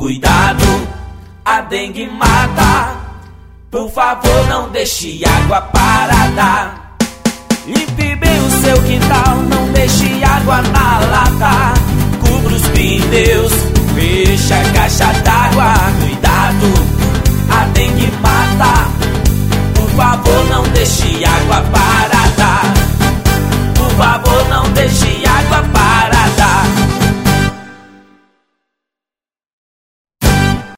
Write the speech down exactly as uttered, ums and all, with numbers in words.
Cuidado, a dengue mata. Por favor, não deixe água parada. Limpe bem o seu quintal, não deixe água na lata. Cubra os pneus, feche a caixa